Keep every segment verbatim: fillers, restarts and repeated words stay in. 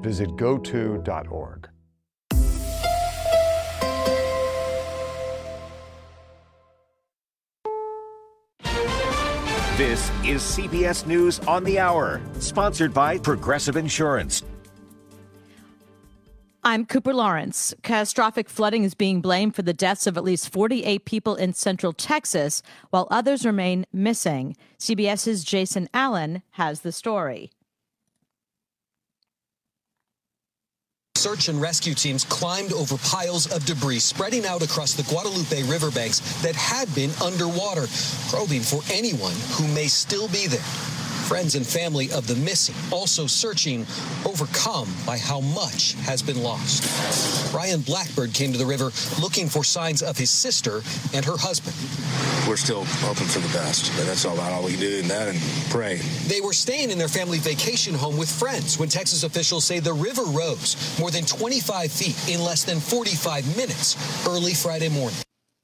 visit go to dot org. This is C B S News on the Hour, sponsored by Progressive Insurance. I'm Cooper Lawrence. Catastrophic flooding is being blamed for the deaths of at least forty-eight people in central Texas, while others remain missing. CBS's Jason Allen has the story. Search and rescue teams climbed over piles of debris spreading out across the Guadalupe riverbanks that had been underwater, probing for anyone who may still be there. Friends and family of the missing also searching, overcome by how much has been lost. Ryan Blackbird came to the river looking for signs of his sister and her husband. We're still hoping for the best, but that's all, all we can do, and that and pray. They were staying in their family vacation home with friends when Texas officials say the river rose more than twenty-five feet in less than forty-five minutes early Friday morning.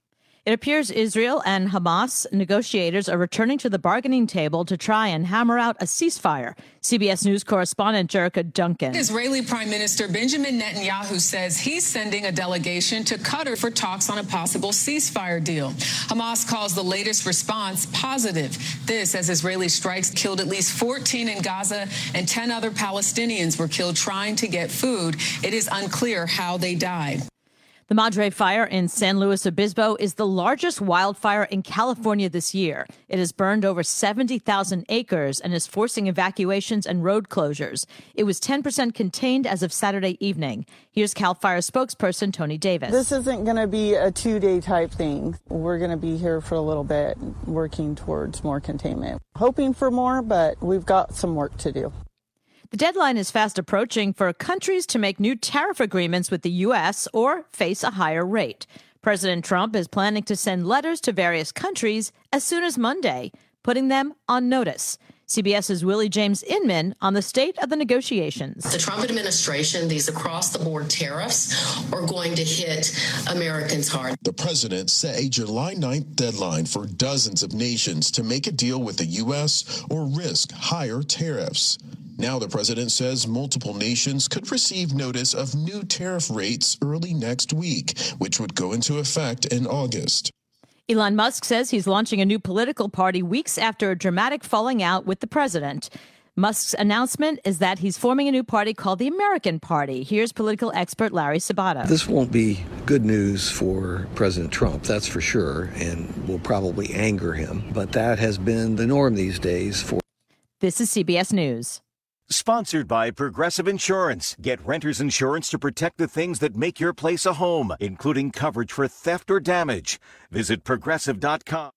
It appears Israel and Hamas negotiators are returning to the bargaining table to try and hammer out a ceasefire. C B S News correspondent Jerica Duncan. Israeli Prime Minister Benjamin Netanyahu says he's sending a delegation to Qatar for talks on a possible ceasefire deal. Hamas calls the latest response positive. This as Israeli strikes killed at least fourteen in Gaza and ten other Palestinians were killed trying to get food. It is unclear how they died. The Madre Fire in San Luis Obispo is the largest wildfire in California this year. It has burned over seventy thousand acres and is forcing evacuations and road closures. It was ten percent contained as of Saturday evening. Here's CAL FIRE spokesperson Tony Davis. This isn't going to be a two-day type thing. We're going to be here for a little bit, working towards more containment. Hoping for more, but we've got some work to do. The deadline is fast approaching for countries to make new tariff agreements with the U S or face a higher rate. President Trump is planning to send letters to various countries as soon as Monday, putting them on notice. CBS's Willie James Inman on the state of the negotiations. The Trump administration, these across-the-board tariffs are going to hit Americans hard. The president set a July ninth deadline for dozens of nations to make a deal with the U S or risk higher tariffs. Now the president says multiple nations could receive notice of new tariff rates early next week, which would go into effect in August. Elon Musk says he's launching a new political party weeks after a dramatic falling out with the president. Musk's announcement is that he's forming a new party called the American Party. Here's political expert Larry Sabato. This won't be good news for President Trump, that's for sure, and will probably anger him. But that has been the norm these days for... This is C B S News. Sponsored by Progressive Insurance. Get renter's insurance to protect the things that make your place a home, including coverage for theft or damage. Visit progressive dot com.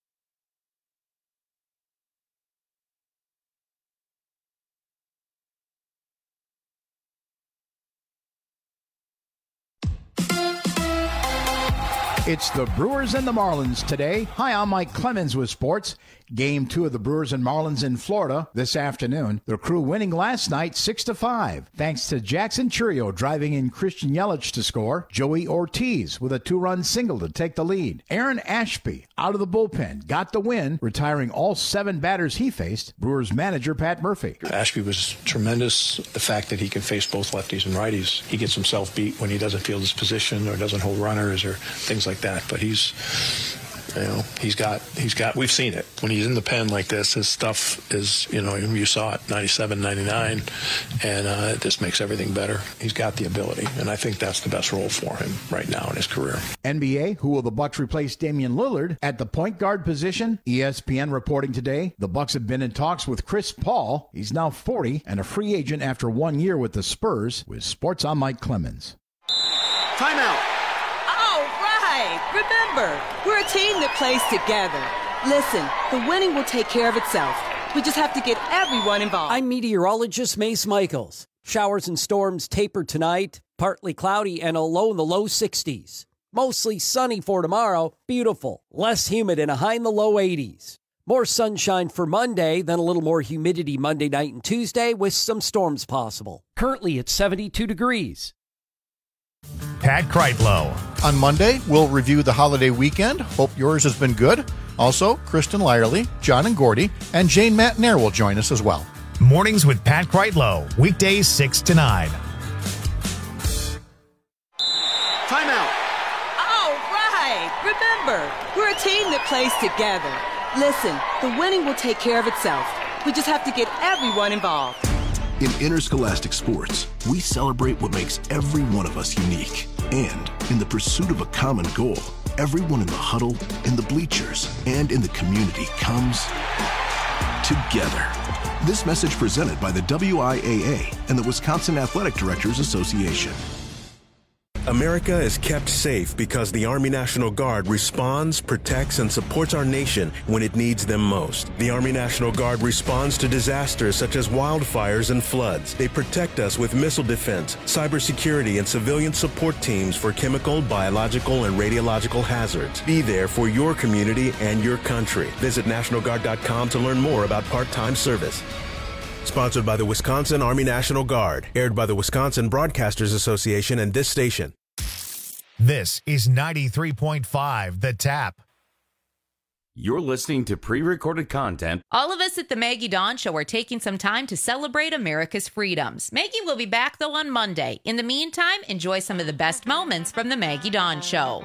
It's the Brewers and the Marlins today. Hi, I'm Mike Clemens with sports. Game two of the Brewers and Marlins in Florida this afternoon. The Crew winning last night six to five, thanks to Jackson Churio driving in Christian Yelich to score. Joey Ortiz with a two-run single to take the lead. Aaron Ashby out of the bullpen got the win, retiring all seven batters he faced. Brewers manager Pat Murphy. Ashby was tremendous. The fact that he can face both lefties and righties. He gets himself beat when he doesn't field his position or doesn't hold runners or things like that. But he's... You know, he's got, he's got, we've seen it. When he's in the pen like this, his stuff is, you know, you saw it, ninety-seven, ninety-nine, and uh, it just makes everything better. He's got the ability, and I think that's the best role for him right now in his career. N B A, who will the Bucks replace Damian Lillard at the point guard position? E S P N reporting today, the Bucks have been in talks with Chris Paul. He's now forty and a free agent after one year with the Spurs. With Sports, I'm Mike Clemens. Timeout. Remember, we're a team that plays together. Listen, the winning will take care of itself. We just have to get everyone involved. I'm meteorologist Mace Michaels. Showers and storms taper tonight, partly cloudy and a low in the low sixties. Mostly sunny for tomorrow, beautiful, less humid and a high in the low eighties. More sunshine for Monday, then a little more humidity Monday night and Tuesday with some storms possible. Currently at seventy-two degrees. Pat Kreitlow. On Monday, we'll review the holiday weekend. Hope yours has been good. Also, Kristen Lyerly, John and Gordy, and Jane Matnair will join us as well. Mornings with Pat Kreitlow. Weekdays six to nine. timeout. All right. Remember, we're a team that plays together. Listen, the winning will take care of itself. We just have to get everyone involved. In interscholastic sports, we celebrate what makes every one of us unique. And in the pursuit of a common goal, everyone in the huddle, in the bleachers, and in the community comes together. This message presented by the W I A A and the Wisconsin Athletic Directors Association. America is kept safe because the Army National Guard responds, protects, and supports our nation when it needs them most. The Army National Guard responds to disasters such as wildfires and floods. They protect us with missile defense, cybersecurity, and civilian support teams for chemical, biological, and radiological hazards. Be there for your community and your country. Visit National Guard dot com to learn more about part-time service. Sponsored by the Wisconsin Army National Guard. Aired by the Wisconsin Broadcasters Association and this station. This is ninety-three point five The Tap. You're listening to pre-recorded content. All of us at the Maggie Dawn Show are taking some time to celebrate America's freedoms. Maggie will be back, though, on Monday. In the meantime, enjoy some of the best moments from the Maggie Dawn Show.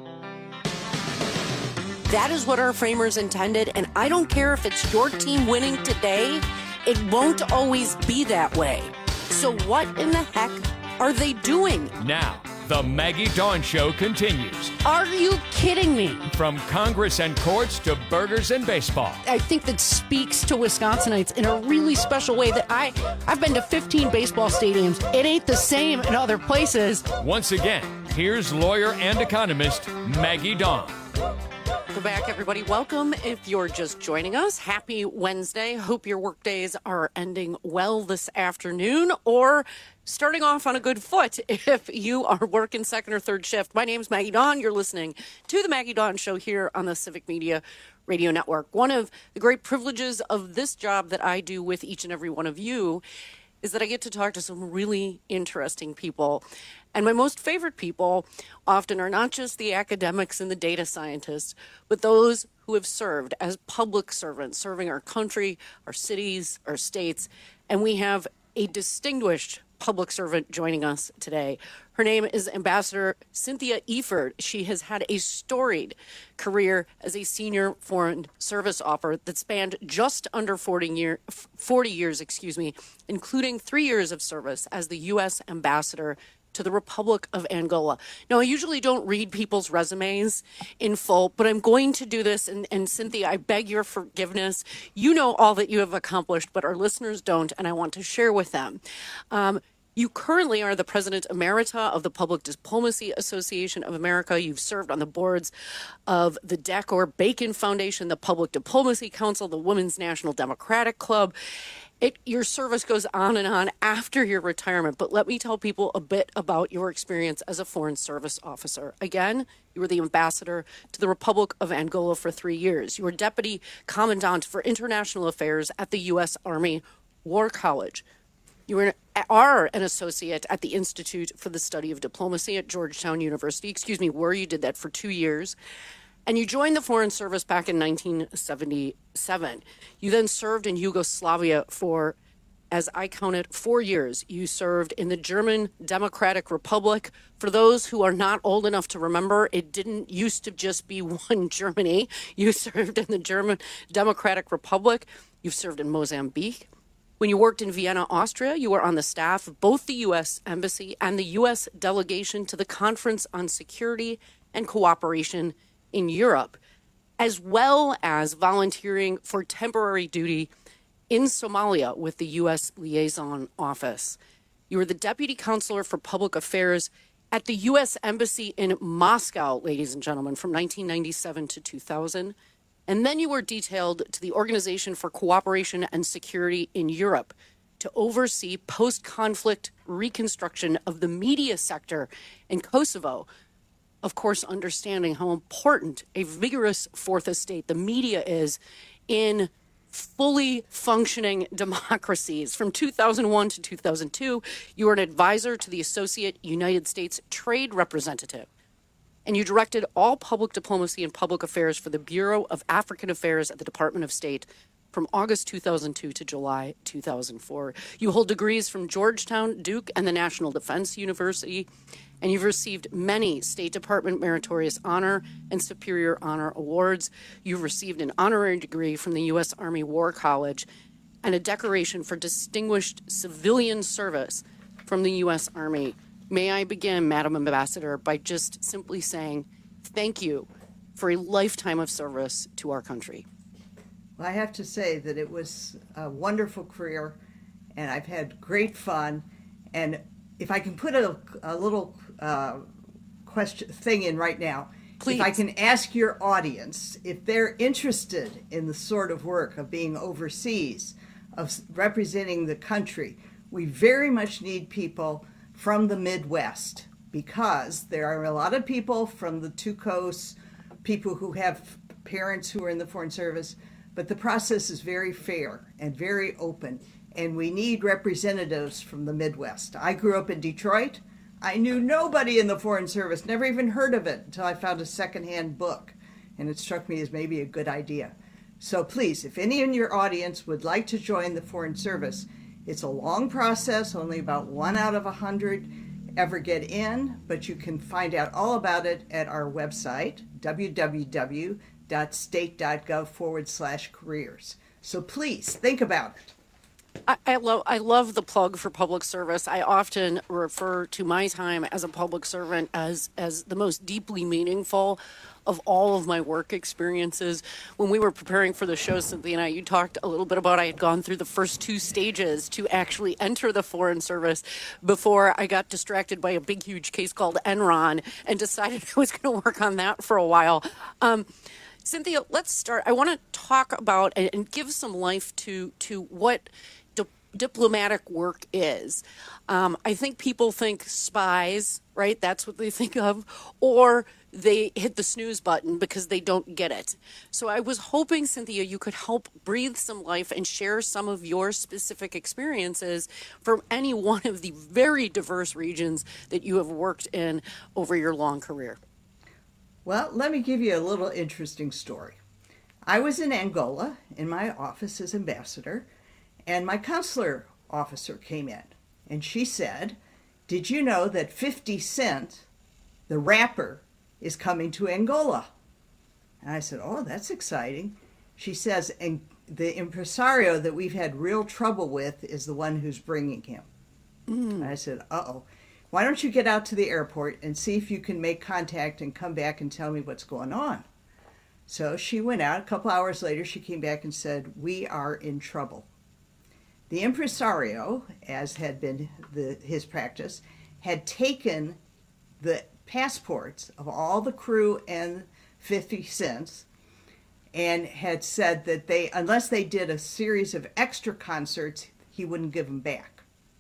That is what our framers intended, and I don't care if it's your team winning today. It won't always be that way. So what in the heck are they doing? Now, the Maggie Dawn Show continues. Are you kidding me? From Congress and courts to burgers and baseball. I think that speaks to Wisconsinites in a really special way that I, I've been to fifteen baseball stadiums. It ain't the same in other places. Once again, here's lawyer and economist Maggie Dawn. Welcome back, everybody. Welcome if you're just joining us. Happy Wednesday. Hope your work days are ending well this afternoon or starting off on a good foot if you are working second or third shift. My name's Maggie Dawn. You're listening to the Maggie Dawn Show here on the Civic Media Radio Network. One of the great privileges of this job that I do with each and every one of you is that I get to talk to some really interesting people. And my most favorite people often are not just the academics and the data scientists, but those who have served as public servants, serving our country, our cities, our states. And we have a distinguished public servant joining us today. Her name is Ambassador Cynthia Eford. She has had a storied career as a senior foreign service officer that spanned just under forty, year, forty years, excuse me, including three years of service as the U S ambassador to the Republic of Angola. Now, I usually don't read people's resumes in full, but I'm going to do this. And, and Cynthia, I beg your forgiveness. You know all that you have accomplished, but our listeners don't, and I want to share with them. Um, You currently are the President Emerita of the Public Diplomacy Association of America. You've served on the boards of the Decor Bacon Foundation, the Public Diplomacy Council, the Women's National Democratic Club. It, your service goes on and on after your retirement, but let me tell people a bit about your experience as a Foreign Service officer. Again, you were the ambassador to the Republic of Angola for three years. You were Deputy Commandant for International Affairs at the U S Army War College. You were, are an associate at the Institute for the Study of Diplomacy at Georgetown University. Excuse me, were you did that for two years. And you joined the Foreign Service back in nineteen seventy-seven. You then served in Yugoslavia for, as I counted, four years. You served in the German Democratic Republic. For those who are not old enough to remember, it didn't used to just be one Germany. You served in the German Democratic Republic. You've served in Mozambique. When you worked in Vienna, Austria, you were on the staff of both the U S Embassy and the U S delegation to the Conference on Security and Cooperation in Europe, as well as volunteering for temporary duty in Somalia with the U S Liaison Office. You were the Deputy Counselor for Public Affairs at the U S Embassy in Moscow, ladies and gentlemen, from nineteen ninety-seven to two thousand. And then you were detailed to the Organization for Cooperation and Security in Europe to oversee post-conflict reconstruction of the media sector in Kosovo. Of course, understanding how important a vigorous fourth estate, the media, is in fully functioning democracies. From two thousand one to two thousand two, you were an advisor to the Associate United States Trade Representative. And you directed all public diplomacy and public affairs for the Bureau of African Affairs at the Department of State from August two thousand two to July two thousand four. You hold degrees from Georgetown, Duke, and the National Defense University, and you've received many State Department Meritorious Honor and Superior Honor Awards. You've received an honorary degree from the U S Army War College and a decoration for distinguished civilian service from the U S Army. May I begin, Madam Ambassador, by just simply saying thank you for a lifetime of service to our country. Well, I have to say that it was a wonderful career, and I've had great fun. And if I can put a, a little uh, question thing in right now, Please. If I can ask your audience if they're interested in the sort of work of being overseas, of representing the country, we very much need people from the Midwest, because there are a lot of people from the two coasts, people who have parents who are in the Foreign Service, but the process is very fair and very open, and we need representatives from the Midwest. I grew up in Detroit. I knew nobody in the Foreign Service, never even heard of it until I found a secondhand book, and it struck me as maybe a good idea. So please, if any in your audience would like to join the Foreign Service, it's a long process, only about one out of a hundred ever get in, but you can find out all about it at our website, www.state.gov forward slash careers. So please think about it. I, I love I love the plug for public service. I often refer to my time as a public servant as as the most deeply meaningful of all of my work experiences. When we were preparing for the show, Cynthia and I, you talked a little bit about I had gone through the first two stages to actually enter the Foreign Service before I got distracted by a big, huge case called Enron and decided I was going to work on that for a while. Um, Cynthia, let's start. I want to talk about and, and give some life to to what di- diplomatic work is. Um, I think people think spies, right? That's what they think of, or they hit the snooze button because they don't get it. So I was hoping, Cynthia, you could help breathe some life and share some of your specific experiences from any one of the very diverse regions that you have worked in over your long career. Well, let me give you a little interesting story. I was in Angola in my office as ambassador, and my consular officer came in, and she said, "Did you know that fifty cent, the rapper, is coming to Angola?" And I said, "Oh, that's exciting." She says, "And the impresario that we've had real trouble with is the one who's bringing him." Mm. And I said, uh-oh. Why don't you get out to the airport and see if you can make contact and come back and tell me what's going on? So she went out. A couple hours later, she came back and said, "We are in trouble." The impresario, as had been the, his practice, had taken the passports of all the crew and fifty cents and had said that they, unless they did a series of extra concerts, he wouldn't give them back.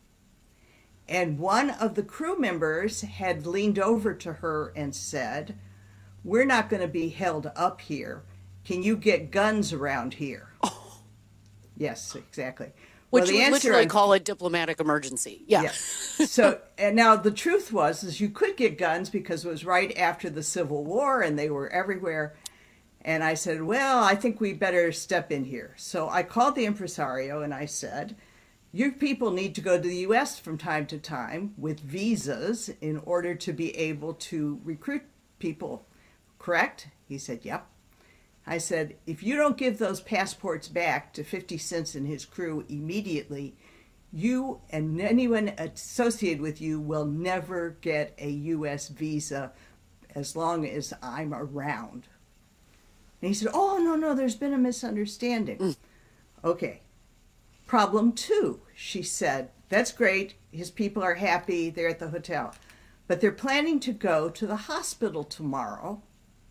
And one of the crew members had leaned over to her and said, "We're not going to be held up here. Can you get guns around here?" Oh. Yes, exactly. Which well, the you would answer literally I, call a diplomatic emergency. Yeah. yeah. So, and now the truth was, is you could get guns because it was right after the Civil War and they were everywhere. And I said, well, I think we better step in here. So I called the impresario and I said, "You people need to go to the U S from time to time with visas in order to be able to recruit people, correct?" He said, "Yep." I said, "If you don't give those passports back to fifty cents and his crew immediately, you and anyone associated with you will never get a U S visa as long as I'm around." And he said, "Oh, no, no, there's been a misunderstanding." Mm. Okay. Problem two, she said, "That's great. His people are happy. They're at the hotel. But they're planning to go to the hospital tomorrow."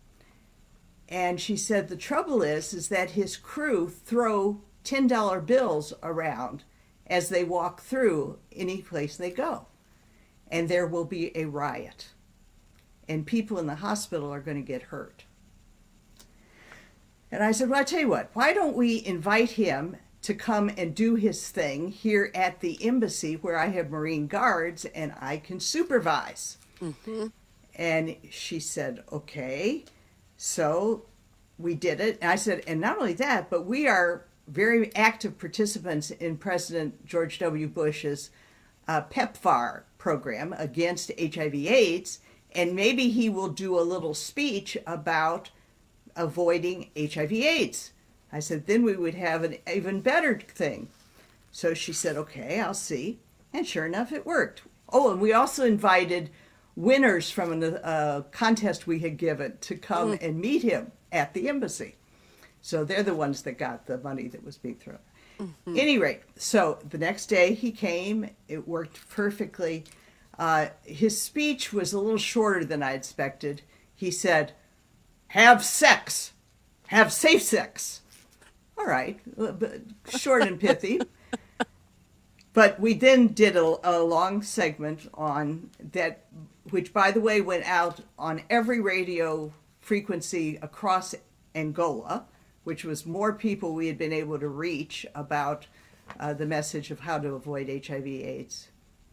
And she said, "The trouble is, is that his crew throw ten dollar bills around as they walk through any place they go. And there will be a riot. And people in the hospital are going to get hurt." And I said, "Well, I tell you what, why don't we invite him to come and do his thing here at the embassy where I have Marine Guards and I can supervise?" Mm-hmm. And she said, "Okay." So we did it. And I said, "And not only that, but we are very active participants in President George W. Bush's uh, PEPFAR program against H I V AIDS, and maybe he will do a little speech about avoiding H I V AIDS. I said, then we would have an even better thing. So she said, okay, I'll see. And sure enough, it worked. Oh, and we also invited winners from a uh, contest we had given to come mm. and meet him at the embassy. So they're the ones that got the money that was being thrown. Mm-hmm. Any rate, so the next day he came. It worked perfectly. Uh, his speech was a little shorter than I expected. He said, have sex. Have safe sex. All right, short and pithy. But we then did a, a long segment on that, which, by the way, went out on every radio frequency across Angola, which was more people we had been able to reach about uh, the message of how to avoid H I V AIDS.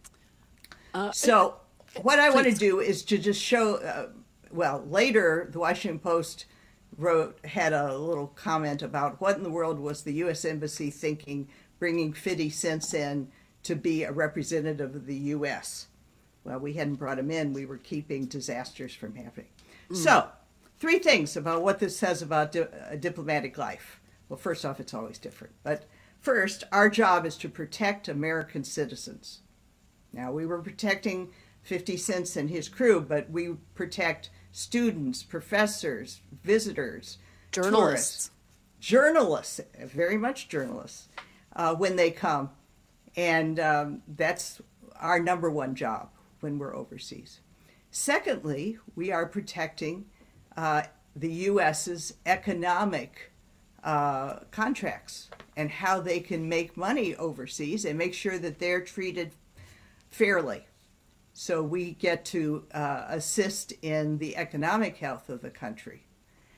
Uh, so what I please. want to do is to just show, uh, well, later the Washington Post wrote, had a little comment about what in the world was the U S Embassy thinking, bringing fifty cents in to be a representative of the U S. Well, we hadn't brought him in. We were keeping disasters from happening. Mm. So, three things about what this says about di- a diplomatic life. Well, first off, it's always different. But first, our job is to protect American citizens. Now, we were protecting fifty cents and his crew, but we protect students, professors, visitors, journalists. Tourists, journalists, very much journalists, uh, when they come. And um, that's our number one job when we're overseas. Secondly, we are protecting uh, the U S's economic uh, contracts and how they can make money overseas and make sure that they're treated fairly. So we get to uh, assist in the economic health of the country.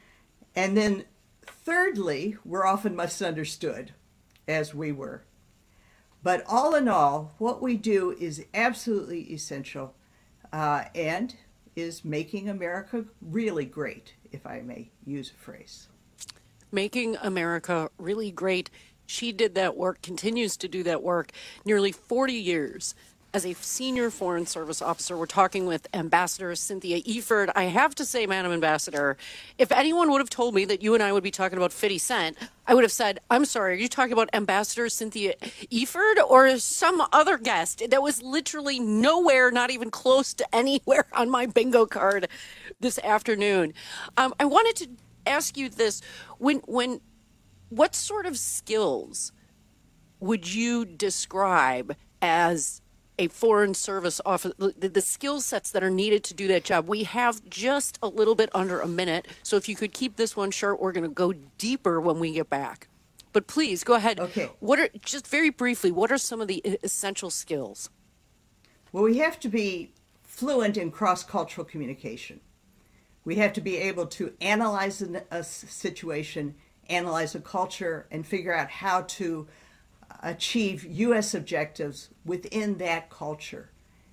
And then thirdly, we're often misunderstood, as we were. But all in all, what we do is absolutely essential uh, and is making America really great, if I may use a phrase. Making America really great. She did that work, continues to do that work, nearly forty years. As a senior Foreign Service officer, we're talking with Ambassador Cynthia Eford. I have to say, Madam Ambassador, if anyone would have told me that you and I would be talking about fifty cent, I would have said, I'm sorry, are you talking about Ambassador Cynthia Eford or some other guest? That was literally nowhere, not even close to anywhere on my bingo card this afternoon. Um, I wanted to ask you this. When, when, what sort of skills would you describe as a Foreign Service officer, the, the skill sets that are needed to do that job? We have just a little bit under a minute, so if you could keep this one short, we're going to go deeper when we get back. But please, go ahead. Okay. What are, just very briefly, what are some of the essential skills? Well, we have to be fluent in cross-cultural communication. We have to be able to analyze a situation, analyze a culture, and figure out how to achieve U S objectives within that culture.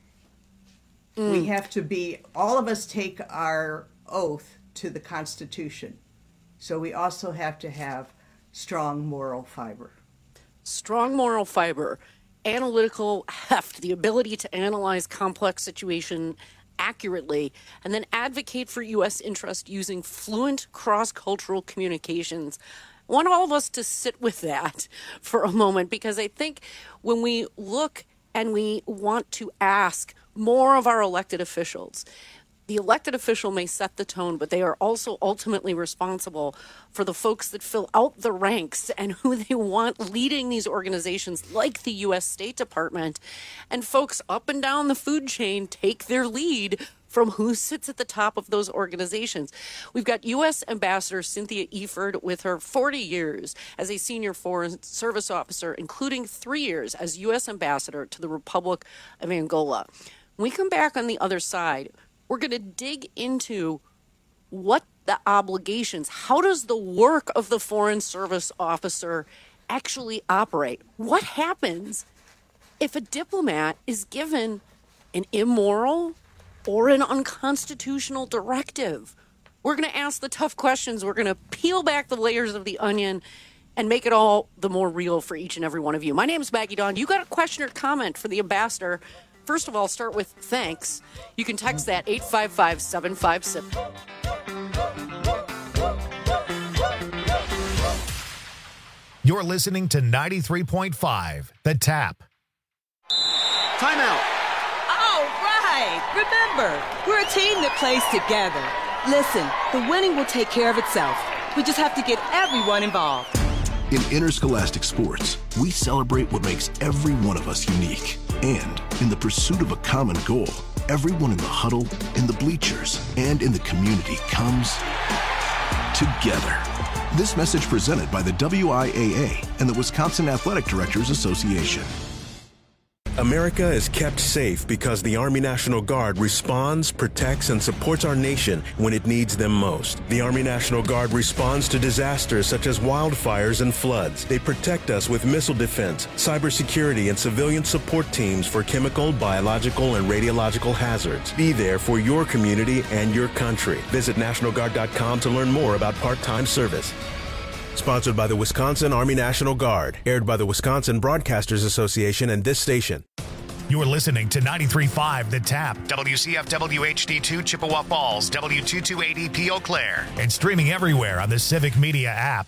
Mm. We have to be, all of us take our oath to the Constitution. So we also have to have strong moral fiber. Strong moral fiber, analytical heft, the ability to analyze complex situation accurately, and then advocate for U S interest using fluent cross-cultural communications. I want all of us to sit with that for a moment, because I think when we look and we want to ask more of our elected officials, the elected official may set the tone, but they are also ultimately responsible for the folks that fill out the ranks and who they want leading these organizations like the U S State Department. And folks up and down the food chain take their lead from who sits at the top of those organizations. We've got U S Ambassador Cynthia Eford with her forty years as a senior Foreign Service officer, including three years as U S Ambassador to the Republic of Angola. When we come back on the other side, we're going to dig into what the obligations, how does the work of the Foreign Service officer actually operate? What happens if a diplomat is given an immoral or an unconstitutional directive? We're going to ask the tough questions. We're going to peel back the layers of the onion and make it all the more real for each and every one of you. My name is Maggie Dawn. You got a question or comment for the ambassador? First of all, start with thanks. You can text that eight five five, seven five six. You're listening to ninety-three point five, The Tap. Timeout. All right. Remember, we're a team that plays together. Listen, the winning will take care of itself. We just have to get everyone involved. In interscholastic sports, we celebrate what makes every one of us unique. And in the pursuit of a common goal, everyone in the huddle, in the bleachers, and in the community comes together. This message presented by the W I A A and the Wisconsin Athletic Directors Association. America is kept safe because the Army National Guard responds, protects, and supports our nation when it needs them most. The Army National Guard responds to disasters such as wildfires and floods. They protect us with missile defense, cybersecurity, and civilian support teams for chemical, biological, and radiological hazards. Be there for your community and your country. Visit National Guard dot com to learn more about part-time service. Sponsored by the Wisconsin Army National Guard. Aired by the Wisconsin Broadcasters Association and this station. You're listening to ninety-three point five The Tap, W C F W H D two Chippewa Falls, W two two eight E P Eau Claire, and streaming everywhere on the Civic Media app.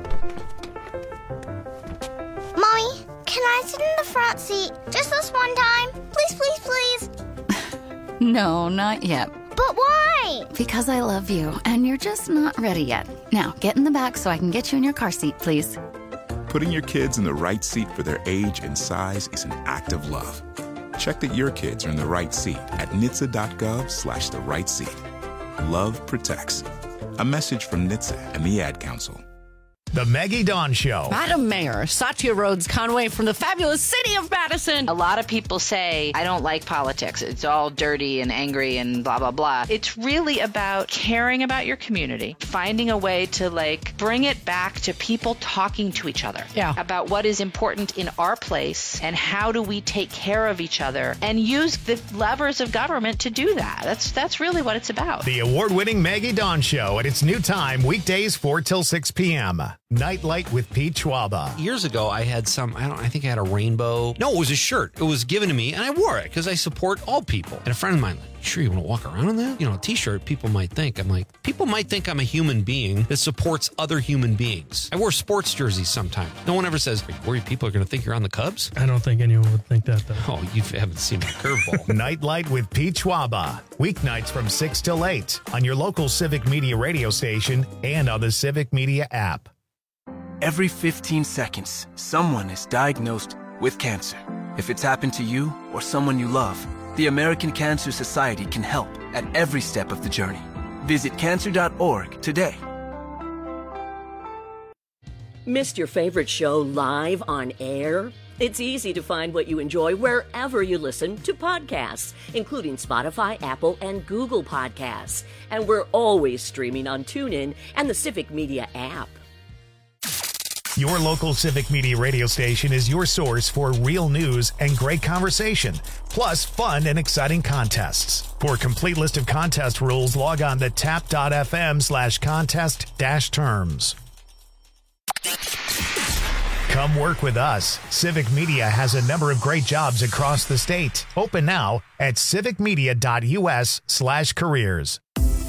Mommy, can I sit in the front seat just this one time? Please, please, please. No, not yet. But why? Because I love you, and you're just not ready yet. Now, get in the back so I can get you in your car seat, please. Putting your kids in the right seat for their age and size is an act of love. Check that your kids are in the right seat at N H T S A dot gov slash the right seat. Love protects. A message from N H T S A and the Ad Council. The Maggie Dawn Show. Madam Mayor, Satya Rhodes Conway from the fabulous city of Madison. A lot of people say, I don't like politics. It's all dirty and angry and blah, blah, blah. It's really about caring about your community, finding a way to, like, bring it back to people talking to each other. Yeah. About what is important in our place and how do we take care of each other and use the levers of government to do that. That's, that's really what it's about. The award-winning Maggie Dawn Show at its new time, weekdays four till six p.m. Nightlight with Pete Schwaba. Years ago, I had some, I don't I think I had a rainbow. No, it was a shirt. It was given to me, and I wore it because I support all people. And a friend of mine, like, sure you want to walk around in that? You know, a t-shirt, people might think. I'm like, people might think I'm a human being that supports other human beings. I wear sports jerseys sometimes. No one ever says, are you worried people are going to think you're on the Cubs? I don't think anyone would think that, though. Oh, you haven't seen my curveball. Nightlight with Pete Schwaba. Weeknights from six till eight on your local Civic Media radio station and on the Civic Media app. Every fifteen seconds, someone is diagnosed with cancer. If it's happened to you or someone you love, the American Cancer Society can help at every step of the journey. Visit cancer dot org today. Missed your favorite show live on air? It's easy to find what you enjoy wherever you listen to podcasts, including Spotify, Apple, and Google Podcasts. And we're always streaming on TuneIn and the Civic Media app. Your local Civic Media radio station is your source for real news and great conversation, plus fun and exciting contests. For a complete list of contest rules, log on to tap.fm slash contest dash terms. Come work with us. Civic Media has a number of great jobs across the state. Open now at civicmedia.us slash careers.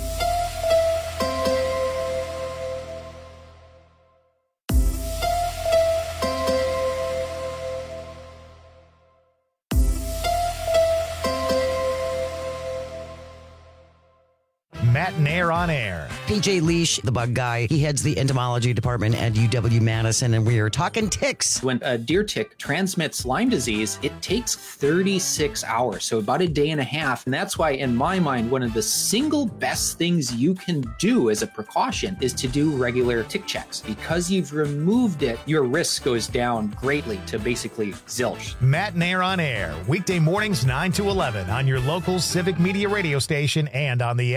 Matt Nair on air. P J Leash, the bug guy, he heads the entomology department at U W Madison, and we are talking ticks. When a deer tick transmits Lyme disease, it takes thirty-six hours, so about a day and a half. And that's why, in my mind, one of the single best things you can do as a precaution is to do regular tick checks. Because you've removed it, your risk goes down greatly to basically zilch. Matt Nair on air, weekday mornings nine to eleven on your local Civic Media radio station and on the app. The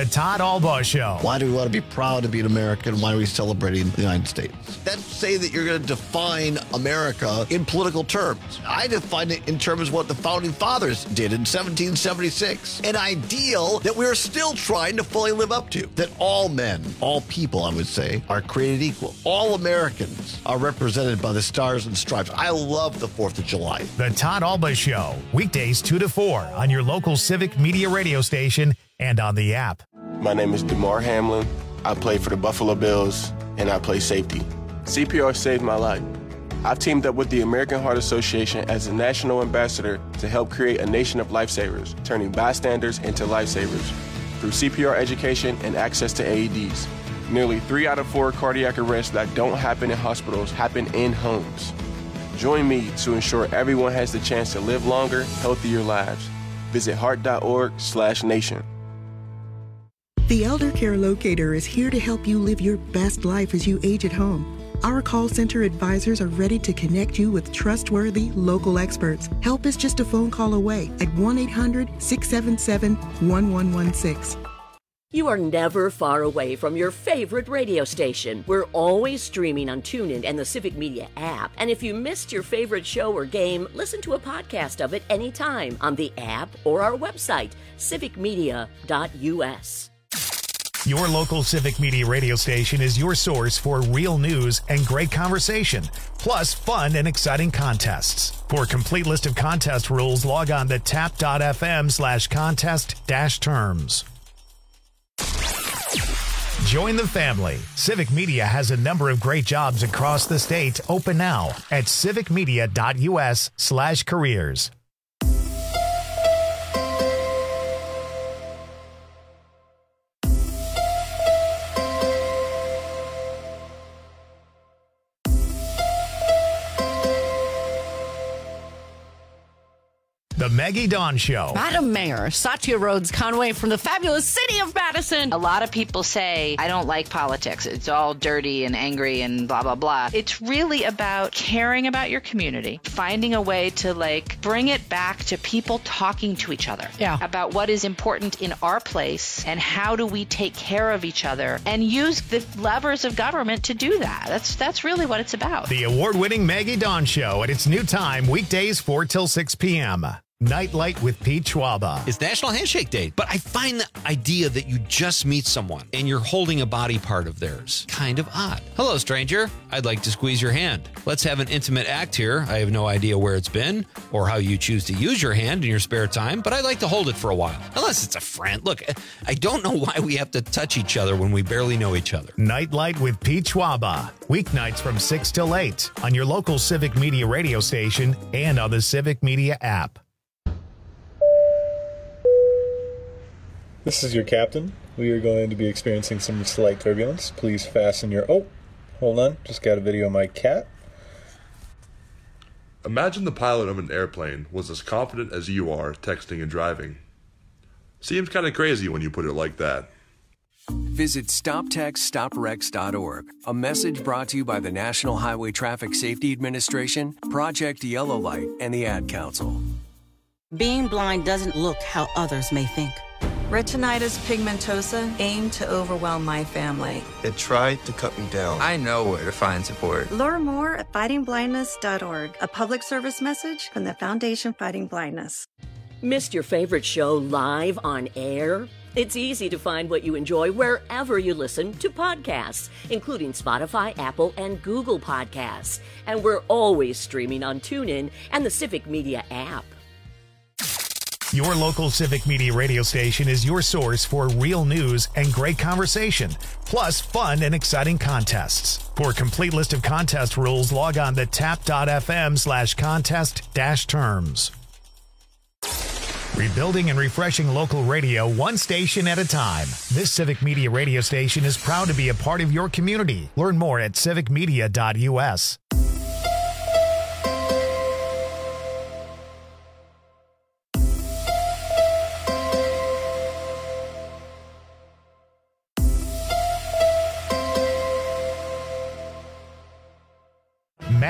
The Todd Albaugh Show. Why do we want to be proud to be an American? Why are we celebrating the United States? That's say that you're going to define America in political terms. I define it in terms of what the Founding Fathers did in seventeen seventy-six. An ideal that we're still trying to fully live up to. That all men, all people, I would say, are created equal. All Americans are represented by the stars and stripes. I love the fourth of July. The Todd Albaugh Show. Weekdays two to four on your local Civic Media radio station and on the app. My name is DeMar Hamlin. I play for the Buffalo Bills, and I play safety. C P R saved my life. I've teamed up with the American Heart Association as a national ambassador to help create a nation of lifesavers, turning bystanders into lifesavers through C P R education and access to A E Ds. Nearly three out of four cardiac arrests that don't happen in hospitals happen in homes. Join me to ensure everyone has the chance to live longer, healthier lives. Visit heart.org slash nation. The Elder Care Locator is here to help you live your best life as you age at home. Our call center advisors are ready to connect you with trustworthy local experts. Help is just a phone call away at one eight hundred, six seven seven, one one one six. You are never far away from your favorite radio station. We're always streaming on TuneIn and the Civic Media app. And if you missed your favorite show or game, listen to a podcast of it anytime on the app or our website, civic media dot u s. Your local Civic Media radio station is your source for real news and great conversation, plus fun and exciting contests. For a complete list of contest rules, log on to tap.fm slash contest dash terms. Join the family. Civic Media has a number of great jobs across the state open now at civic media dot u s slash careers. The Maggie Dawn Show. Madam Mayor, Satya Rhodes Conway from the fabulous city of Madison. A lot of people say, I don't like politics. It's all dirty and angry and blah, blah, blah. It's really about caring about your community, finding a way to like bring it back to people talking to each other yeah. about what is important in our place and how do we take care of each other and use the levers of government to do that. That's, that's really what it's about. The award-winning Maggie Dawn Show at its new time, weekdays four till six p.m. Nightlight with Pete Schwaba. It's National Handshake Day, but I find the idea that you just meet someone and you're holding a body part of theirs kind of odd. Hello, stranger. I'd like to squeeze your hand. Let's have an intimate act here. I have no idea where it's been or how you choose to use your hand in your spare time, but I'd like to hold it for a while. Unless it's a friend. Look, I don't know why we have to touch each other when we barely know each other. Nightlight with Pete Schwaba. Weeknights from six till eight on your local Civic Media radio station and on the Civic Media app. This is your captain. We are going to be experiencing some slight turbulence. Please fasten your... Oh, hold on. Just got a video of my cat. Imagine the pilot of an airplane was as confident as you are texting and driving. Seems kind of crazy when you put it like that. Visit stop text stop wrecks dot org. A message brought to you by the National Highway Traffic Safety Administration, Project Yellow Light, and the Ad Council. Being blind doesn't look how others may think. Retinitis pigmentosa aimed to overwhelm my family. It tried to cut me down. I know where to find support. Learn more at fighting blindness dot org, a public service message from the Foundation Fighting Blindness. Missed your favorite show live on air? It's easy to find what you enjoy wherever you listen to podcasts, including Spotify, Apple, and Google Podcasts. And we're always streaming on TuneIn and the Civic Media app. Your local Civic Media radio station is your source for real news and great conversation, plus fun and exciting contests. For a complete list of contest rules, log on to tap.fm slash contest dash terms. Rebuilding and refreshing local radio one station at a time. This Civic Media radio station is proud to be a part of your community. Learn more at civic media dot u s.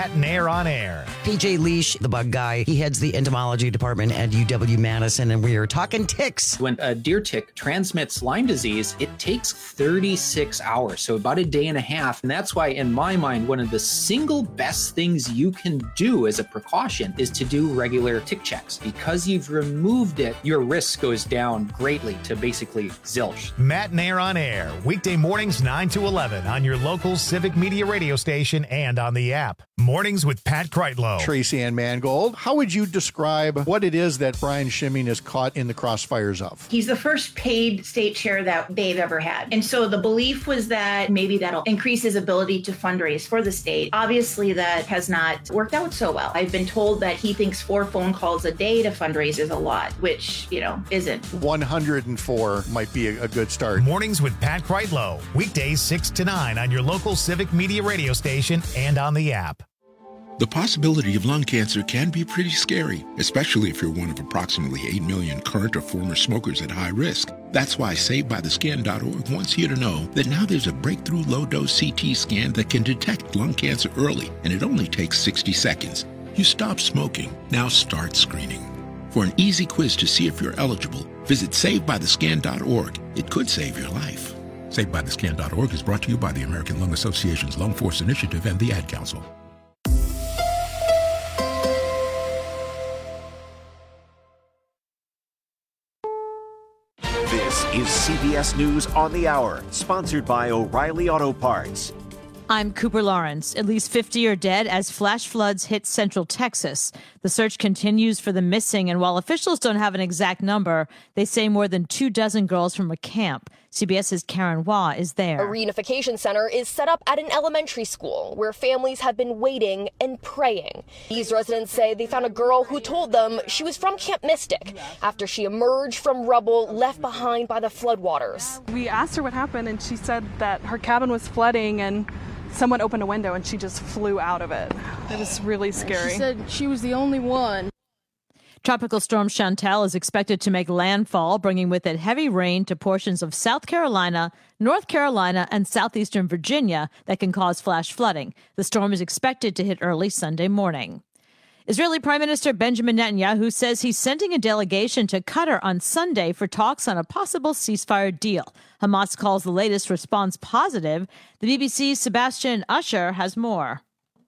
Matt and Air on Air. P J Leash, the bug guy, he heads the entomology department at U W-Madison, and we are talking ticks. When a deer tick transmits Lyme disease, it takes thirty-six hours, so about a day and a half. And that's why, in my mind, one of the single best things you can do as a precaution is to do regular tick checks. Because you've removed it, your risk goes down greatly to basically zilch. Matt and Air on Air, weekday mornings nine to eleven on your local Civic Media radio station and on the app. Mornings with Pat Kreitlow. Tracy Ann Mangold, how would you describe what it is that Brian Schimming is caught in the crossfires of? He's the first paid state chair that they've ever had. And so the belief was that maybe that'll increase his ability to fundraise for the state. Obviously, that has not worked out so well. I've been told that he thinks four phone calls a day to fundraise is a lot, which, you know, isn't. one hundred four might be a, a good start. Mornings with Pat Kreitlow, weekdays six to nine on your local Civic Media radio station and on the app. The possibility of lung cancer can be pretty scary, especially if you're one of approximately eight million current or former smokers at high risk. That's why Saved By The Scan dot org wants you to know that now there's a breakthrough low-dose C T scan that can detect lung cancer early, and it only takes sixty seconds. You stop smoking, now start screening. For an easy quiz to see if you're eligible, visit Saved By The Scan dot org. It could save your life. Saved By The Scan dot org is brought to you by the American Lung Association's Lung Force Initiative and the Ad Council. This is C B S News on the Hour, sponsored by O'Reilly Auto Parts. I'm Cooper Lawrence. At least fifty are dead as flash floods hit central Texas. The search continues for the missing, and while officials don't have an exact number, they say more than two dozen girls from a camp. CBS's Karen Waugh is there. A reunification center is set up at an elementary school where families have been waiting and praying. These residents say they found a girl who told them she was from Camp Mystic after she emerged from rubble left behind by the floodwaters. We asked her what happened, and she said that her cabin was flooding and someone opened a window and she just flew out of it. It was really scary. She said she was the only one. Tropical storm Chantal is expected to make landfall, bringing with it heavy rain to portions of South Carolina, North Carolina, and southeastern Virginia that can cause flash flooding. The storm is expected to hit early Sunday morning. Israeli Prime Minister Benjamin Netanyahu says he's sending a delegation to Qatar on Sunday for talks on a possible ceasefire deal. Hamas calls the latest response positive. The B B C's Sebastian Usher has more.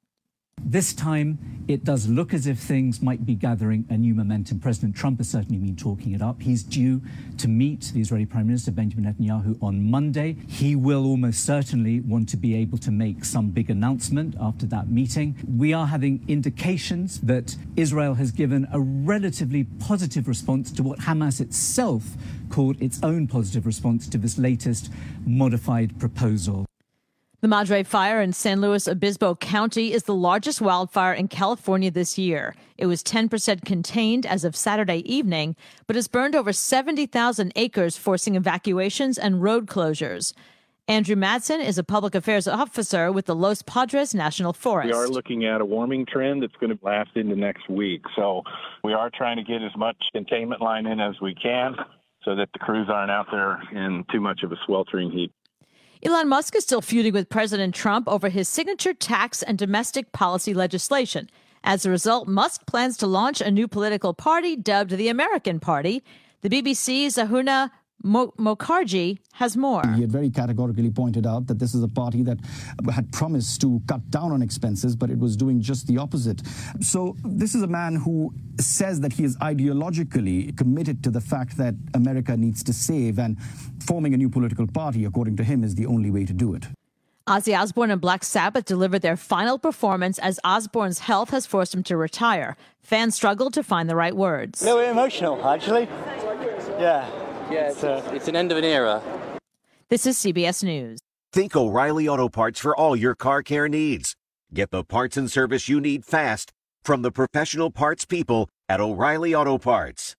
This time, it does look as if things might be gathering a new momentum. President Trump has certainly been talking it up. He's due to meet the Israeli Prime Minister Benjamin Netanyahu on Monday. He will almost certainly want to be able to make some big announcement after that meeting. We are having indications that Israel has given a relatively positive response to what Hamas itself called its own positive response to this latest modified proposal. The Madre Fire in San Luis Obispo County is the largest wildfire in California this year. It was ten percent contained as of Saturday evening, but has burned over seventy thousand acres, forcing evacuations and road closures. Andrew Madsen is a public affairs officer with the Los Padres National Forest. We are looking at a warming trend that's going to last into next week. So we are trying to get as much containment line in as we can so that the crews aren't out there in too much of a sweltering heat. Elon Musk is still feuding with President Trump over his signature tax and domestic policy legislation. As a result, Musk plans to launch a new political party dubbed the American Party. The B B C's Ahuna Mo- Mukherjee has more. He had very categorically pointed out that this is a party that had promised to cut down on expenses, but it was doing just the opposite. So this is a man who says that he is ideologically committed to the fact that America needs to save, and forming a new political party, according to him, is the only way to do it. Ozzy Osbourne and Black Sabbath delivered their final performance as Osbourne's health has forced him to retire. Fans struggled to find the right words. A little bit emotional, actually. Yeah. Yeah, it's, a, it's an end of an era. This is C B S News. Think O'Reilly Auto Parts for all your car care needs. Get the parts and service you need fast from the professional parts people at O'Reilly Auto Parts.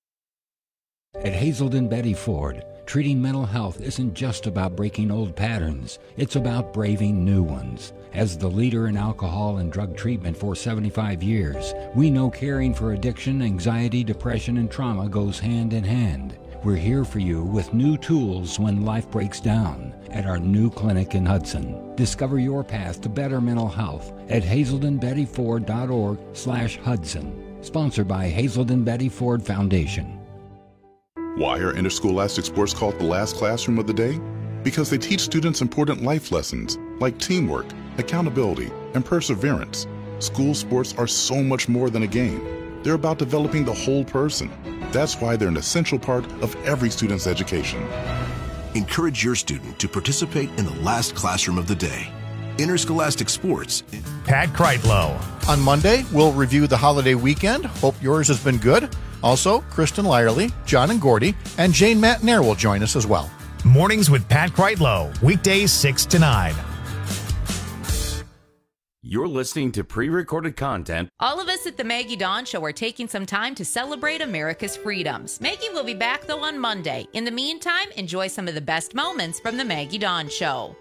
At Hazelden Betty Ford, treating mental health isn't just about breaking old patterns. It's about braving new ones. As the leader in alcohol and drug treatment for seventy-five years, we know caring for addiction, anxiety, depression, and trauma goes hand in hand. We're here for you with new tools when life breaks down at our new clinic in Hudson. Discover your path to better mental health at hazelden betty ford dot org slash Hudson. Sponsored by Hazelden Betty Ford Foundation. Why are interscholastic sports called the last classroom of the day? Because they teach students important life lessons like teamwork, accountability, and perseverance. School sports are so much more than a game. They're about developing the whole person. That's why they're an essential part of every student's education. Encourage your student to participate in the last classroom of the day. Interscholastic sports. Pat Kreitlow. On Monday, we'll review the holiday weekend. Hope yours has been good. Also, Kristen Lyerly, John and Gordy, and Jane Matnair will join us as well. Mornings with Pat Kreitlow, weekdays six to nine. You're listening to pre-recorded content. All of us at the Maggie Dawn Show are taking some time to celebrate America's freedoms. Maggie will be back, though, on Monday. In the meantime, enjoy some of the best moments from the Maggie Dawn Show.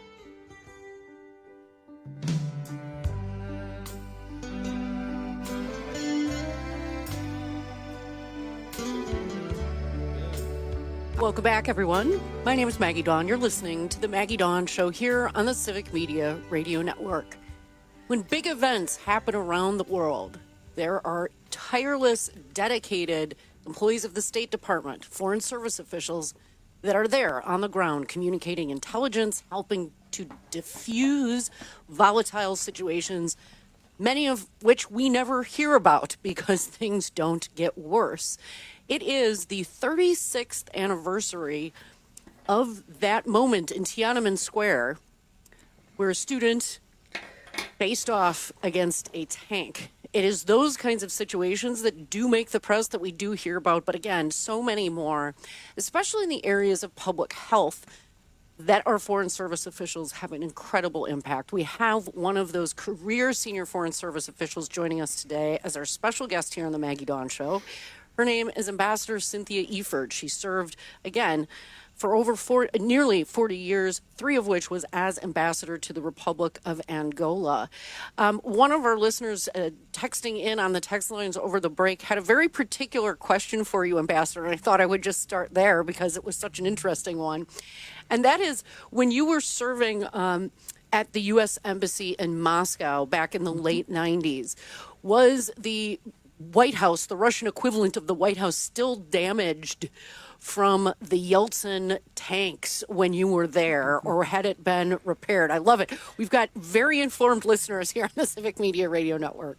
Welcome back, everyone. My name is Maggie Dawn. You're listening to the Maggie Dawn Show here on the Civic Media Radio Network. When big events happen around the world, there are tireless, dedicated employees of the State Department, Foreign Service officials that are there on the ground communicating intelligence, helping to diffuse volatile situations, many of which we never hear about because things don't get worse. It is the thirty-sixth anniversary of that moment in Tiananmen Square where a student faced off against a tank. It is those kinds of situations that do make the press that we do hear about, but again, so many more, especially in the areas of public health, that our Foreign Service officials have an incredible impact. We have one of those career senior Foreign Service officials joining us today as our special guest here on the Maggie Dawn Show. Her name is Ambassador Cynthia Eford. She served, again, for over four, nearly forty years, three of which was as ambassador to the Republic of Angola. Um, one of our listeners uh, texting in on the text lines over the break had a very particular question for you, Ambassador, and I thought I would just start there because it was such an interesting one. And that is, when you were serving um, at the U S Embassy in Moscow back in the mm-hmm. late nineties, was the White House, the Russian equivalent of the White House, still damaged from the Yeltsin tanks when you were there, or had it been repaired? I love it. We've got very informed listeners here on the Civic Media Radio Network.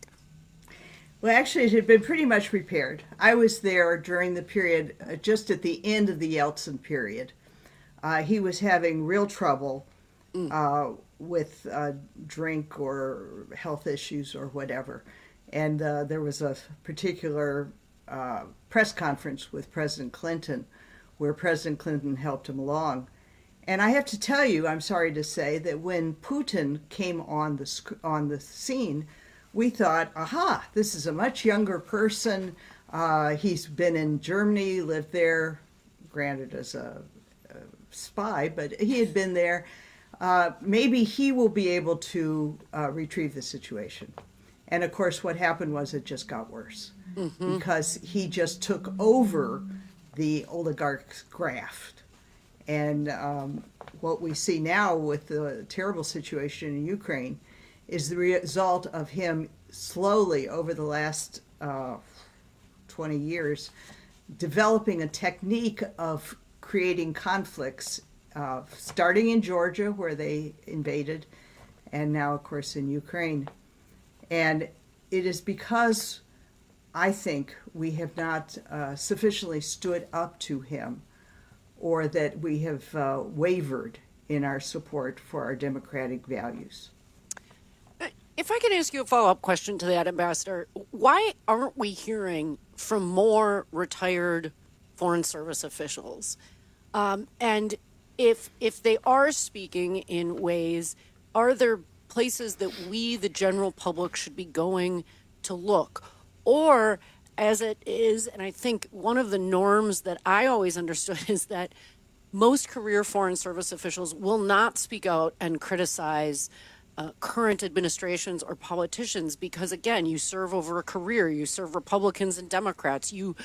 Well, actually, it had been pretty much repaired. I was there during the period, uh, just at the end of the Yeltsin period. Uh, he was having real trouble uh, with uh, drink or health issues or whatever. And uh, there was a particular uh, press conference with President Clinton where President Clinton helped him along. And I have to tell you, I'm sorry to say, that when Putin came on the sc- on the scene, we thought, aha, this is a much younger person. Uh, he's been in Germany, lived there, granted as a, a spy, but he had been there. Uh, maybe he will be able to uh, retrieve the situation. And of course, what happened was it just got worse mm-hmm. because he just took over the oligarch's graft. And um, what we see now with the terrible situation in Ukraine is the result of him slowly over the last uh, twenty years developing a technique of creating conflicts, uh, starting in Georgia where they invaded, and now, of course, in Ukraine. And it is because I think we have not uh, sufficiently stood up to him, or that we have uh, wavered in our support for our democratic values. If I can ask you a follow-up question to that, Ambassador, why aren't we hearing from more retired Foreign Service officials? Um, and if if they are speaking in ways, are there places that we, the general public, should be going to look? Or, as it is, and I think one of the norms that I always understood is that most career Foreign Service officials will not speak out and criticize uh, current administrations or politicians because, again, you serve over a career. You serve Republicans and Democrats. You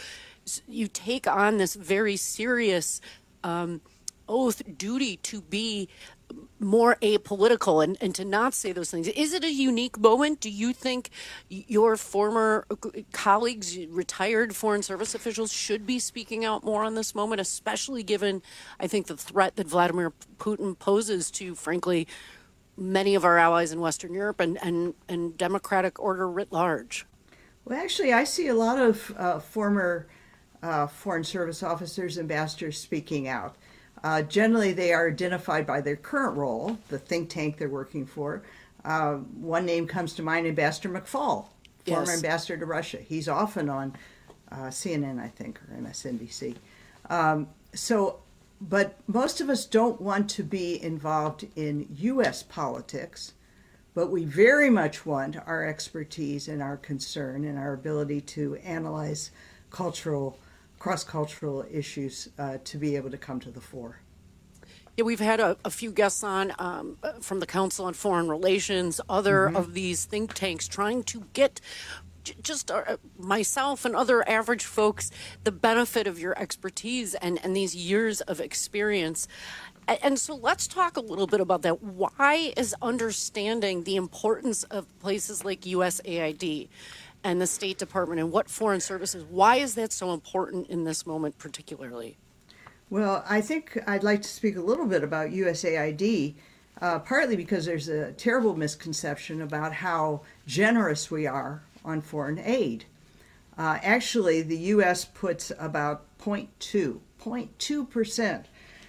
you take on this very serious um, oath duty to be more apolitical and, and to not say those things. Is it a unique moment? Do you think your former colleagues, retired Foreign Service officials, should be speaking out more on this moment, especially given, I think, the threat that Vladimir Putin poses to, frankly, many of our allies in Western Europe and, and, and democratic order writ large? Well, actually, I see a lot of uh, former uh, Foreign Service officers, ambassadors speaking out. Uh, generally, they are identified by their current role, the think tank they're working for. Uh, one name comes to mind, Ambassador McFaul, former Yes. ambassador to Russia. He's often on uh, C N N, I think, or M S N B C. Um, so, but most of us don't want to be involved in U S politics, but we very much want our expertise and our concern and our ability to analyze cultural cross-cultural issues uh, to be able to come to the fore. Yeah, we've had a, a few guests on um, from the Council on Foreign Relations, other Mhm. of these think tanks trying to get j- just uh, myself and other average folks the benefit of your expertise and, and these years of experience. A- And so let's talk a little bit about that. Why is understanding the importance of places like U S A I D and the State Department and what foreign services, why is that so important in this moment particularly? Well, I think I'd like to speak a little bit about U S A I D, uh, partly because there's a terrible misconception about how generous we are on foreign aid. Uh, actually, the U S puts about zero point two percent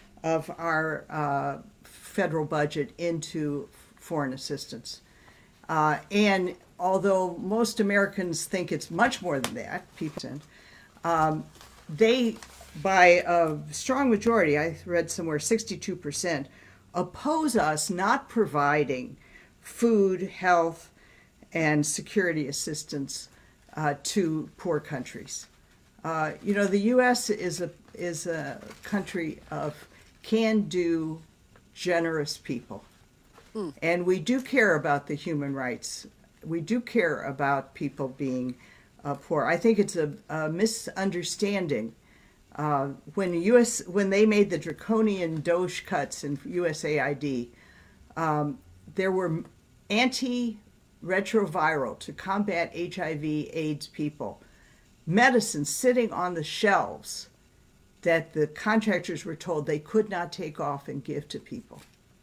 of our uh, federal budget into foreign assistance. Uh, and although most Americans think it's much more than that, people, um, they, by a strong majority, I read somewhere sixty-two percent, oppose us not providing food, health, and security assistance uh, to poor countries. Uh, you know, the U S is a is a country of can-do, generous people. Mm. And we do care about the human rights. We do care about people being uh, poor. I think it's a, a misunderstanding. Uh, when U S when they made the draconian DOGE cuts in U S A I D, um, there were anti-retroviral to combat H I V AIDS people, medicines sitting on the shelves that the contractors were told they could not take off and give to people.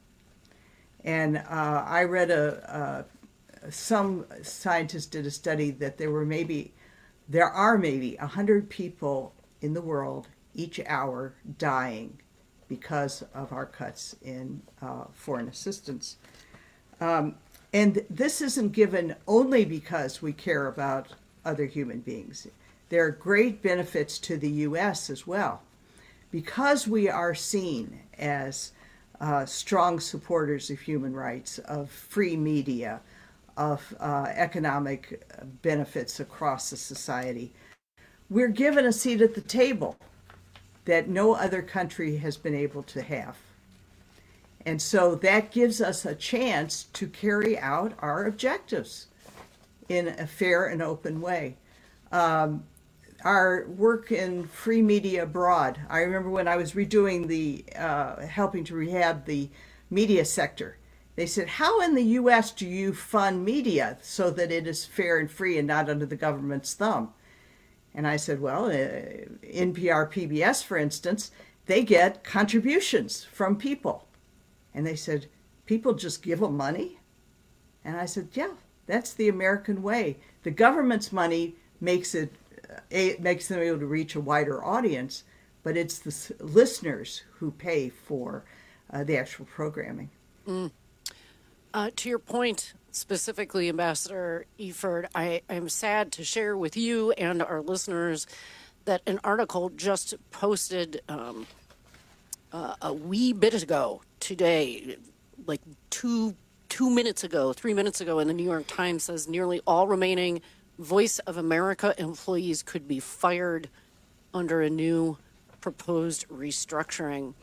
And uh, I read a, a some scientists did a study that there were maybe there are maybe a hundred people in the world each hour dying because of our cuts in uh, foreign assistance. Um, and this isn't given only because we care about other human beings. There are great benefits to the U S as well. Because we are seen as uh, strong supporters of human rights, of free media, of uh, economic benefits across the society, we're given a seat at the table that no other country has been able to have. And so that gives us a chance to carry out our objectives in a fair and open way. Um, our work in free media abroad, I remember when I was redoing the, uh, helping to rehab the media sector, they said, how in the U S do you fund media so that it is fair and free and not under the government's thumb? And I said, well, uh, N P R, P B S, for instance, they get contributions from people. And they said, people just give them money? And I said, yeah, that's the American way. The government's money makes it, uh, it makes them able to reach a wider audience, but it's the s- listeners who pay for uh, the actual programming. Mm. Uh, to your point, specifically, Ambassador Eford, I am sad to share with you and our listeners that an article just posted um, uh, a wee bit ago today, like two two minutes ago, three minutes ago, in the New York Times says nearly all remaining Voice of America employees could be fired under a new proposed restructuring.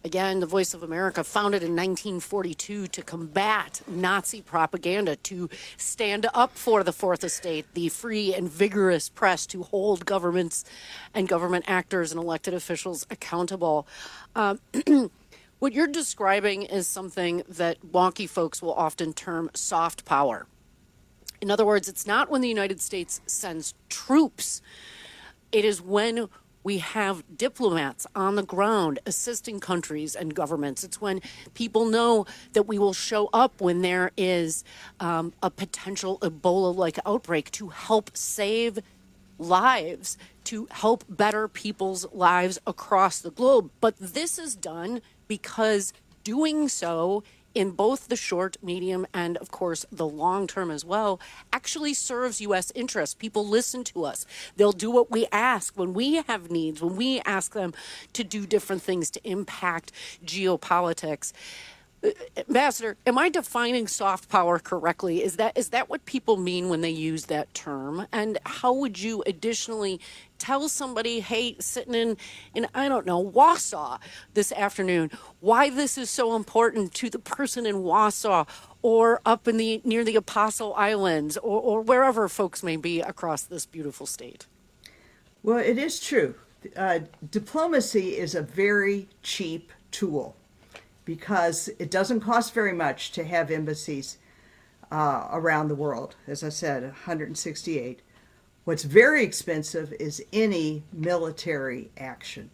Again, the Voice of America, founded in nineteen forty-two to combat Nazi propaganda, to stand up for the Fourth Estate, the free and vigorous press, to hold governments and government actors and elected officials accountable. Um, what you're describing is something that wonky folks will often term soft power. In other words, it's not when the United States sends troops. It is when we have diplomats on the ground assisting countries and governments. It's when people know that we will show up when there is um, a potential Ebola-like outbreak to help save lives, to help better people's lives across the globe. But this is done because doing so in both the short, medium, and, of course, the long term as well, actually serves U S interests. People listen to us. They'll do what we ask when we have needs, when we ask them to do different things to impact geopolitics. Ambassador, am I defining soft power correctly? Is that is that what people mean when they use that term? And how would you additionally tell somebody, hey, sitting in, in I don't know, Wausau this afternoon, why this is so important to the person in Wausau or up in the near the Apostle Islands or, or wherever folks may be across this beautiful state? Well, it is true. Uh, diplomacy is a very cheap tool, because it doesn't cost very much to have embassies uh, around the world. As I said, one hundred sixty-eight. What's very expensive is any military action.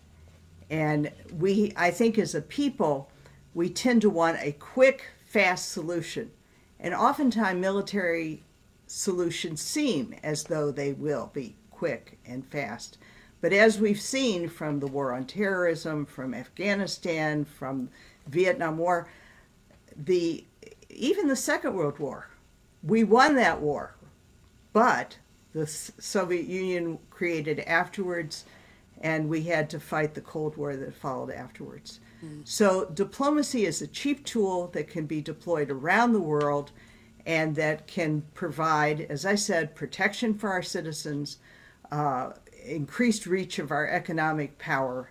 And we, I think as a people, we tend to want a quick, fast solution. And oftentimes military solutions seem as though they will be quick and fast. But as we've seen from the war on terrorism, from Afghanistan, from Vietnam War, the even the Second World War, we won that war, but the Soviet Union created afterwards, and we had to fight the Cold War that followed afterwards. Mm. So diplomacy is a cheap tool that can be deployed around the world and that can provide, as I said, protection for our citizens, uh, increased reach of our economic power,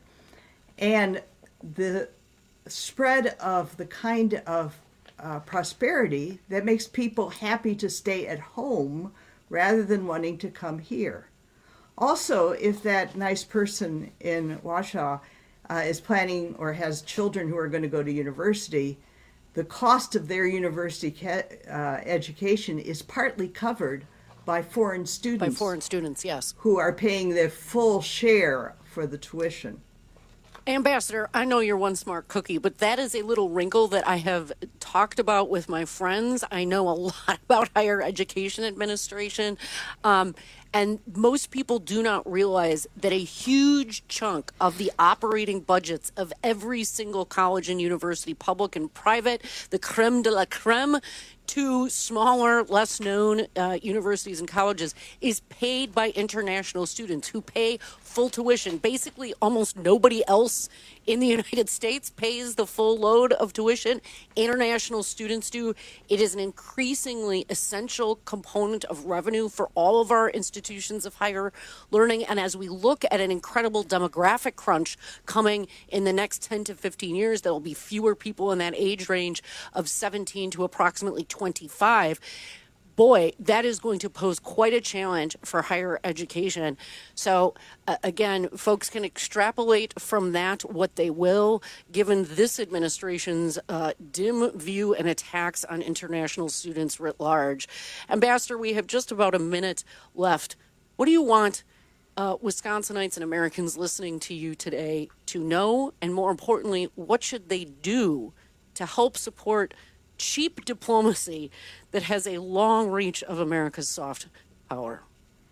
and the spread of the kind of uh, prosperity that makes people happy to stay at home rather than wanting to come here. Also, if that nice person in Wausau uh, is planning or has children who are going to go to university, the cost of their university ca- uh, education is partly covered by foreign students. By foreign students, yes. Who are paying their full share for the tuition. Ambassador, I know you're one smart cookie, but that is a little wrinkle that I have talked about with my friends. I know a lot about higher education administration, um, and most people do not realize that a huge chunk of the operating budgets of every single college and university, public and private, the creme de la creme, to smaller, less-known uh, universities and colleges, is paid by international students who pay full tuition. Basically, almost nobody else in the United States pays the full load of tuition. International students do. It is an increasingly essential component of revenue for all of our institutions of higher learning. And as we look at an incredible demographic crunch coming in the next ten to fifteen years, there will be fewer people in that age range of seventeen to approximately twenty-five. Boy, that is going to pose quite a challenge for higher education. So, uh, again, folks can extrapolate from that what they will, given this administration's uh, dim view and attacks on international students writ large. Ambassador, we have just about a minute left. What do you want uh, Wisconsinites and Americans listening to you today to know? And more importantly, what should they do to help support cheap diplomacy that has a long reach of America's soft power?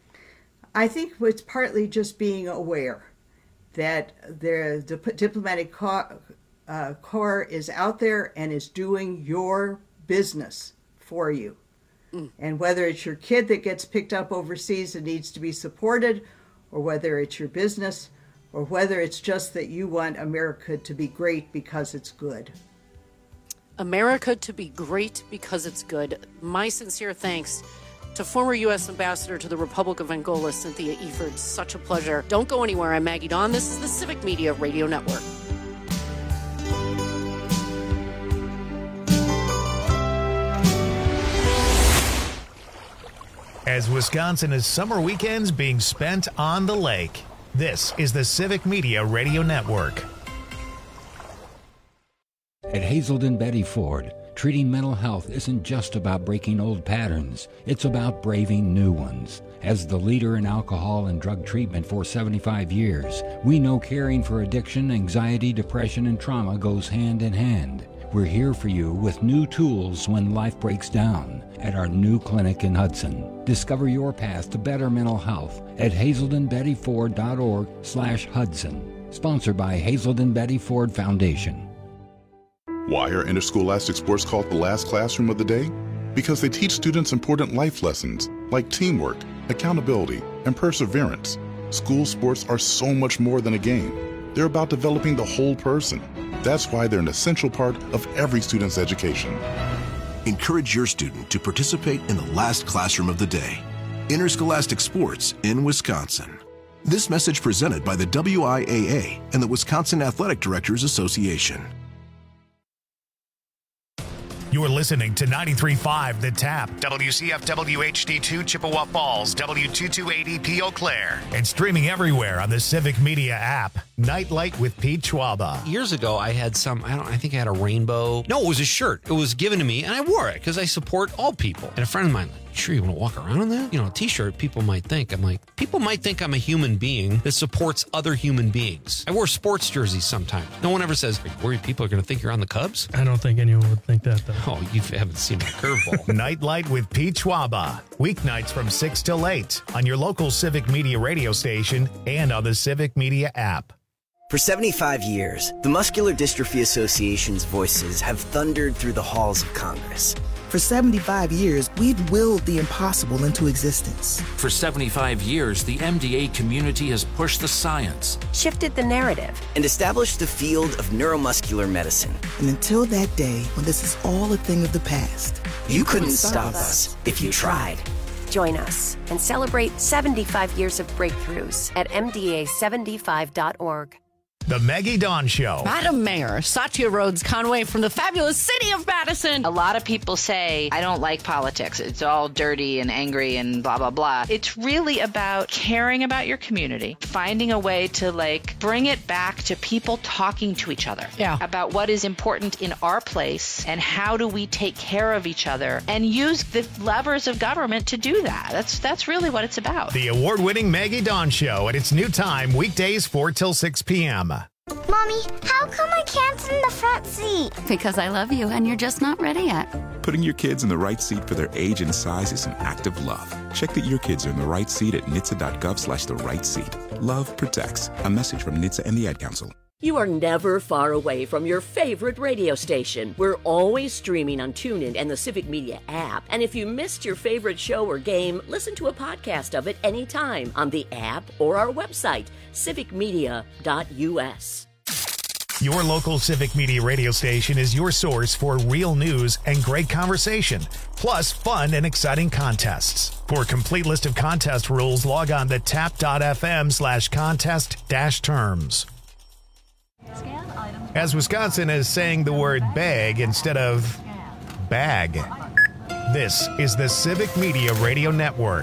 I think it's partly just being aware that the dip- diplomatic co- uh, corps is out there and is doing your business for you. Mm. And whether it's your kid that gets picked up overseas and needs to be supported, or whether it's your business, or whether it's just that you want America to be great because it's good. America to be great because it's good. My sincere thanks to former U S Ambassador to the Republic of Angola, Cynthia Eford. Such a pleasure. Don't go anywhere. I'm Maggie Dawn. This is the Civic Media Radio Network. as Wisconsin is summer weekends being spent on the lake. This is the Civic Media Radio Network. At Hazelden Betty Ford, treating mental health isn't just about breaking old patterns. It's about braving new ones. As the leader in alcohol and drug treatment for seventy-five years, we know caring for addiction, anxiety, depression, and trauma goes hand in hand. We're here for you with new tools when life breaks down at our new clinic in Hudson. Discover your path to better mental health at hazelden betty ford dot org slash Hudson. Sponsored by Hazelden Betty Ford Foundation. Why are interscholastic sports called the last classroom of the day? Because they teach students important life lessons like teamwork, accountability, and perseverance. School sports are so much more than a game. They're about developing the whole person. That's why they're an essential part of every student's education. Encourage your student to participate in the last classroom of the day. Interscholastic sports in Wisconsin. This message presented by the W I A A and the Wisconsin Athletic Directors Association. You're listening to ninety-three point five The Tap, W C F W H D two Chippewa Falls, W two two eight E P Eau Claire, and streaming everywhere on the Civic Media app. Nightlight with Pete Schwaba. Years ago, I had some, I don't, I think I had a rainbow. No, it was a shirt. It was given to me, and I wore it because I support all people. And a friend of mine, sure you want to walk around in that? You know, a t-shirt, people might think. I'm like, people might think I'm a human being that supports other human beings. I wear sports jerseys sometimes. No one ever says, are you worried people are going to think you're on the Cubs? I don't think anyone would think that, though. Oh, you haven't seen my curveball. Nightlight with Pete Schwaba. Weeknights from six till eight on your local Civic Media radio station and on the Civic Media app. For seventy-five years, the Muscular Dystrophy Association's voices have thundered through the halls of Congress. For seventy-five years, we've willed the impossible into existence. For seventy-five years, the M D A community has pushed the science, shifted the narrative, and established the field of neuromuscular medicine. And until that day, when this is all a thing of the past, you, you couldn't, couldn't stop us if you tried. Join us and celebrate seventy-five years of breakthroughs at M D A seventy-five dot org. The Maggie Dawn Show. Madam Mayor, Satya Rhodes Conway from the fabulous city of Madison. A lot of people say, I don't like politics. It's all dirty and angry and blah, blah, blah. It's really about caring about your community, finding a way to, like, bring it back to people talking to each other. Yeah. About what is important in our place and how do we take care of each other and use the levers of government to do that. That's, that's really what it's about. The award-winning Maggie Dawn Show at its new time, weekdays four till six p.m. Mommy, how come I can't sit in the front seat? Because I love you and you're just not ready yet. Putting your kids in the right seat for their age and size is an act of love. Check that your kids are in the right seat at N H T S A dot gov slash the right seat. Love protects. A message from N H T S A and the Ad Council. You are never far away from your favorite radio station. We're always streaming on TuneIn and the Civic Media app. And if you missed your favorite show or game, listen to a podcast of it anytime on the app or our website, civic media dot u s. Your local Civic Media radio station is your source for real news and great conversation, plus fun and exciting contests. For a complete list of contest rules, log on to tap.fm slash contest dash terms. As Wisconsin is saying the word bag instead of bag, this is the Civic Media Radio Network.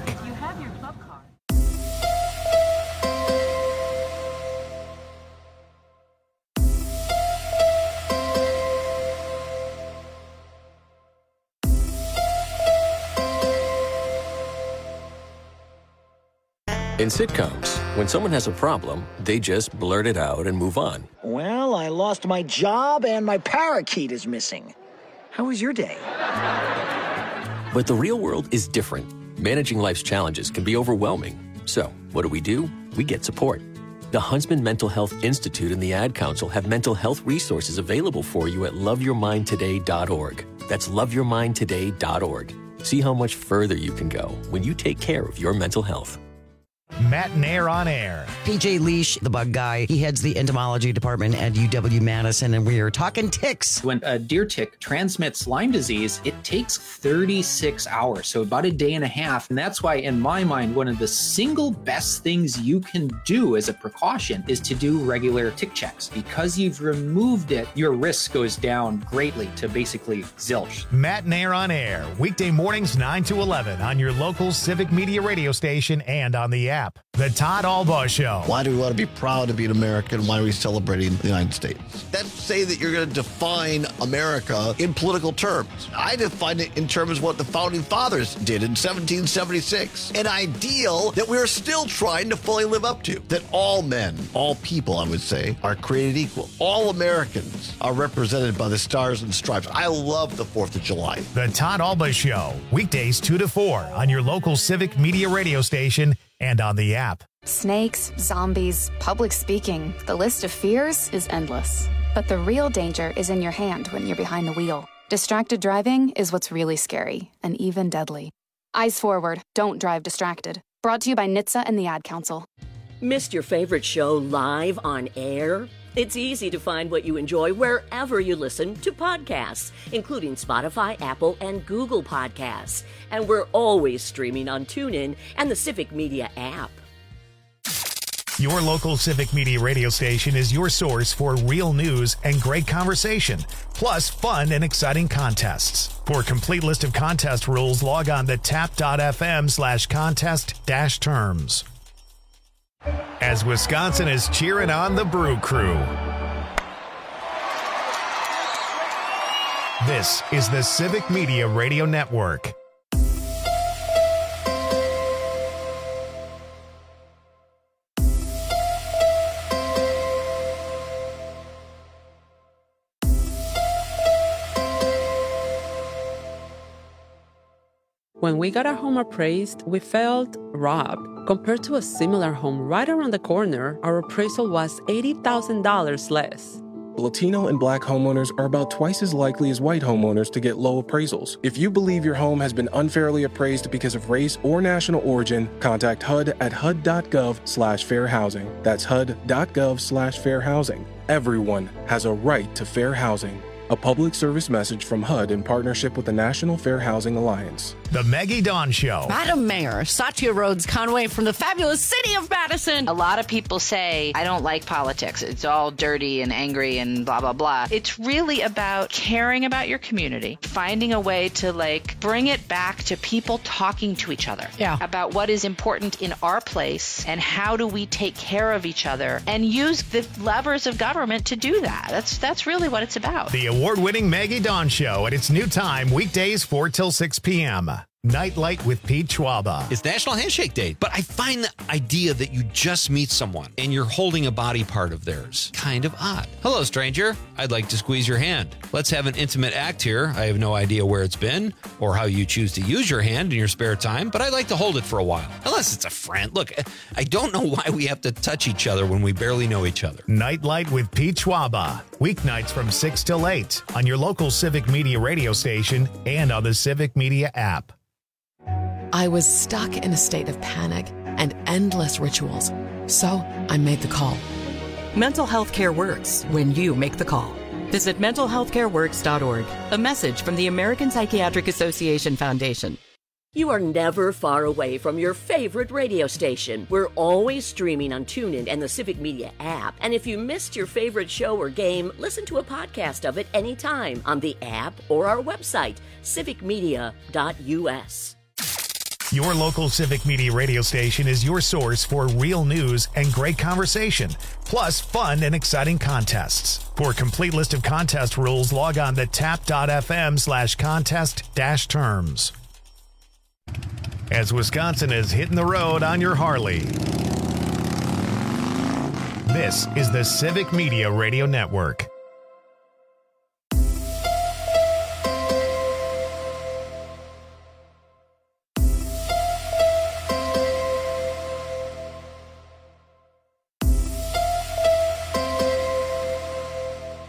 In sitcoms, when someone has a problem, they just blurt it out and move on. Well, I lost my job and my parakeet is missing. How was your day? But the real world is different. Managing life's challenges can be overwhelming. So, what do we do? We get support. The Huntsman Mental Health Institute and the Ad Council have mental health resources available for you at love your mind today dot org. That's love your mind today dot org. See how much further you can go when you take care of your mental health. Matt Nair on Air. P J Leash, the bug guy, he heads the entomology department at U W Madison, and we are talking ticks. When a deer tick transmits Lyme disease, it takes thirty-six hours, so about a day and a half. And that's why, in my mind, one of the single best things you can do as a precaution is to do regular tick checks. Because you've removed it, your risk goes down greatly to basically zilch. Matt Nair on Air, weekday mornings nine to eleven on your local Civic Media radio station and on the app. The Todd Albaugh Show. Why do we want to be proud to be an American? Why are we celebrating the United States? That's say that you're going to define America in political terms. I define it in terms of what the Founding Fathers did in seventeen seventy-six. An ideal that we're still trying to fully live up to. That all men, all people, I would say, are created equal. All Americans are represented by the stars and stripes. I love the fourth of July. The Todd Albaugh Show, weekdays two to four on your local Civic Media radio station and on the app. Snakes, zombies, public speaking. The list of fears is endless. But the real danger is in your hand when you're behind the wheel. Distracted driving is what's really scary and even deadly. Eyes forward. Don't drive distracted. Brought to you by N H T S A and the Ad Council. Missed your favorite show live on air? It's easy to find what you enjoy wherever you listen to podcasts, including Spotify, Apple, and Google Podcasts. And we're always streaming on TuneIn and the Civic Media app. Your local Civic Media radio station is your source for real news and great conversation, plus fun and exciting contests. For a complete list of contest rules, log on to tap.fm slash contest dash terms. As Wisconsin is cheering on the Brew Crew. This is the Civic Media Radio Network. When we got our home appraised, we felt robbed. Compared to a similar home right around the corner, our appraisal was eighty thousand dollars less. Latino and Black homeowners are about twice as likely as white homeowners to get low appraisals. If you believe your home has been unfairly appraised because of race or national origin, contact H U D at H U D dot gov slash fair housing. That's H U D dot gov slash fair housing. Everyone has a right to fair housing. A public service message from H U D in partnership with the National Fair Housing Alliance. The Maggie Dawn Show. Madam Mayor, Satya Rhodes Conway from the fabulous city of Madison. A lot of people say, I don't like politics. It's all dirty and angry and blah, blah, blah. It's really about caring about your community, finding a way to like bring it back to people talking to each other yeah. about what is important in our place and how do we take care of each other and use the levers of government to do that. That's, that's really what it's about. The award-winning Maggie Dawn Show at its new time, weekdays four till six p.m. Nightlight with Pete Schwaba. It's National Handshake Day, but I find the idea that you just meet someone and you're holding a body part of theirs kind of odd. Hello, stranger. I'd like to squeeze your hand. Let's have an intimate act here. I have no idea where it's been or how you choose to use your hand in your spare time, but I'd like to hold it for a while. Unless it's a friend. Look, I don't know why we have to touch each other when we barely know each other. Nightlight with Pete Schwaba. Weeknights from six till eight on your local Civic Media radio station and on the Civic Media app. I was stuck in a state of panic and endless rituals, so I made the call. Mental health care works when you make the call. Visit mental health care works dot org. A message from the American Psychiatric Association Foundation. You are never far away from your favorite radio station. We're always streaming on TuneIn and the Civic Media app. And if you missed your favorite show or game, listen to a podcast of it anytime on the app or our website, civic media dot u s. Your local Civic Media radio station is your source for real news and great conversation, plus fun and exciting contests. For a complete list of contest rules, log on to tap.fm slash contest dash terms. As Wisconsin is hitting the road on your Harley, this is the Civic Media Radio Network.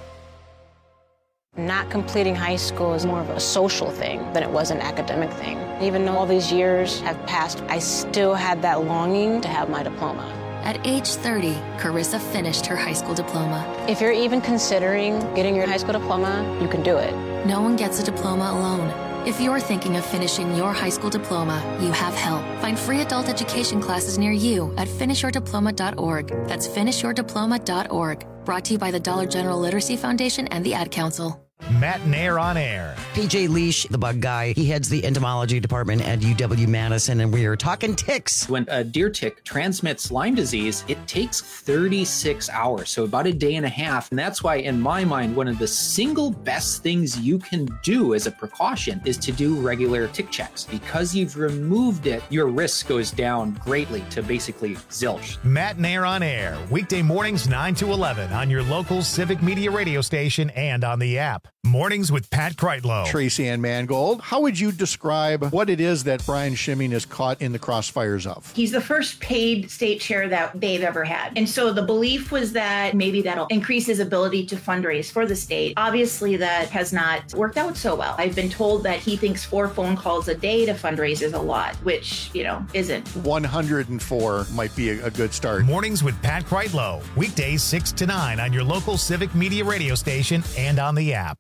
Not completing high school is more of a social thing than it was an academic thing. Even though all these years have passed, I still had that longing to have my diploma. At age thirty, Carissa finished her high school diploma. If you're even considering getting your high school diploma, you can do it. No one gets a diploma alone. If you're thinking of finishing your high school diploma, you have help. Find free adult education classes near you at finish your diploma dot org. That's finish your diploma dot org. Brought to you by the Dollar General Literacy Foundation and the Ad Council. Matt Nair on air. P J Leash, the bug guy, he heads the entomology department at U W Madison, and we are talking ticks. When a deer tick transmits Lyme disease, it takes thirty-six hours, so about a day and a half. And that's why, in my mind, one of the single best things you can do as a precaution is to do regular tick checks. Because you've removed it, your risk goes down greatly to basically zilch. Matt Nair on air, weekday mornings nine to eleven on your local Civic Media radio station and on the app. Mornings with Pat Kreitlow. Tracy Ann Mangold, how would you describe what it is that Brian Schimming is caught in the crossfires of? He's the first paid state chair that they've ever had. And so the belief was that maybe that'll increase his ability to fundraise for the state. Obviously, that has not worked out so well. I've been told that he thinks four phone calls a day to fundraise is a lot, which, you know, isn't. one hundred four might be a, a good start. Mornings with Pat Kreitlow. Weekdays six to nine on your local Civic Media radio station and on the app.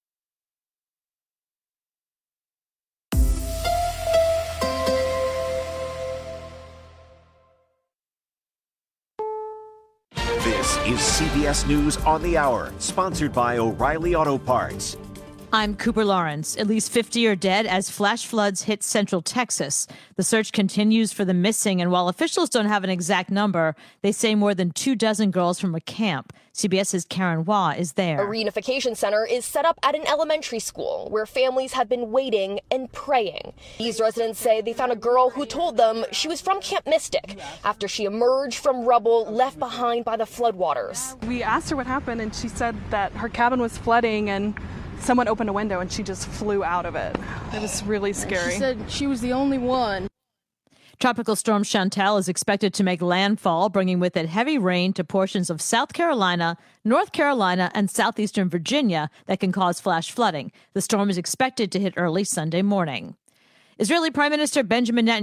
This is C B S News on the Hour, sponsored by O'Reilly Auto Parts. I'm Cooper Lawrence. At least fifty are dead as flash floods hit central Texas. The search continues for the missing, and while officials don't have an exact number, they say more than two dozen girls from a camp. CBS's Karen Waugh is there. A reunification center is set up at an elementary school where families have been waiting and praying. These residents say they found a girl who told them she was from Camp Mystic after she emerged from rubble left behind by the floodwaters. We asked her what happened, and she said that her cabin was flooding and someone opened a window and she just flew out of it. It was really scary. She said she was the only one. Tropical storm Chantal is expected to make landfall, bringing with it heavy rain to portions of South Carolina, North Carolina, and southeastern Virginia that can cause flash flooding. The storm is expected to hit early Sunday morning. Israeli Prime Minister Benjamin Netanyahu